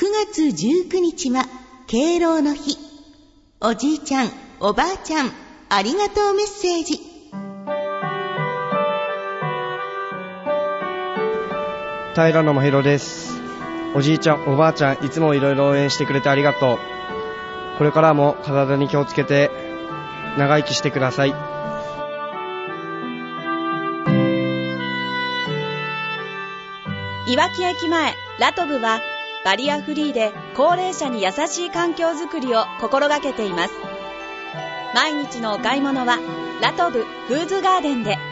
月19日は敬老の日。おじいちゃん、おばあちゃん、ありがとうメッセージ。 平野真宏です。おじいちゃん、おばあちゃん、いつもいろいろ応援してくれてありがとう。これからも体に気をつけて長生きしてください。 いわき駅前ラトブはバリアフリーで高齢者に優しい環境づくりを心がけています。毎日のお買い物はラトブフーズガーデンで。